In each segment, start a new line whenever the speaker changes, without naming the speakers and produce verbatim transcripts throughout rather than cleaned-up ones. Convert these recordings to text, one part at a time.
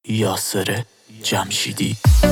یاسر جمشیدی.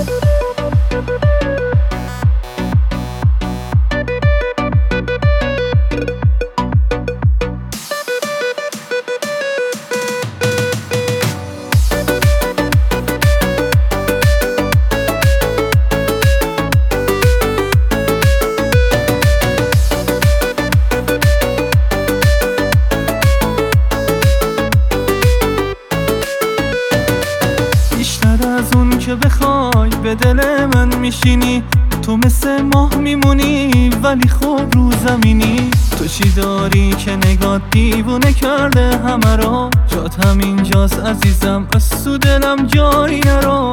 از اون که بخوای به دل من میشینی، تو مثل ماه میمونی ولی خوب رو زمینی. تو چی داری که نگات دیوونه کرده همه را؟ جات همینجاست عزیزم، از تو دلم جایی نرو.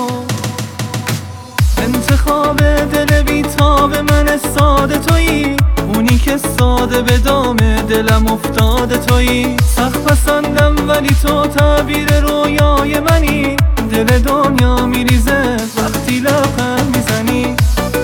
انتخاب دل بیتاب من ساده تویی، اونی که ساده به دام دلم افتاده تویی. سخت پسندم ولی تو تعبیر رویای منی، دل دنیا میریزه وقتی لبخند میزنی.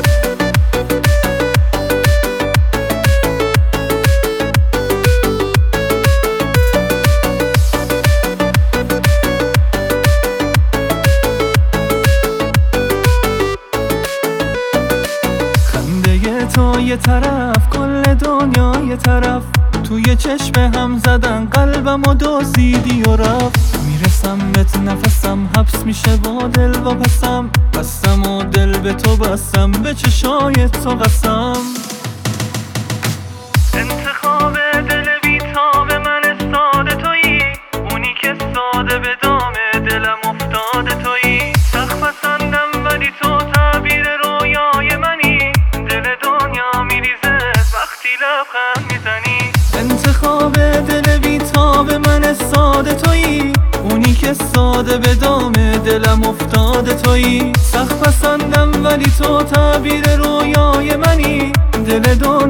خنده تو یه طرف، کل دنیا یه طرف، توی چشم هم زدن قلبم و دزدیدی و رفت. میرسم بهت نفسم حبس میشه با دل و پسم، بستم و دل به تو بستم، به چشای تو قسم. انتخاب دل بیتاب من ساده تویی، اونی که ساده به دام دلم افتاده تویی. سخت پسندم ولی تو تعبیر رویای منی، دل دنیا میریزه وقتی لبخند میزنی. انتخاب دل بیتاب من ساده تویی، اونی که ساده به دام دلم افتاده تویی. سخت پسندم ولی تو تعبیر رویای منی، دل دنیا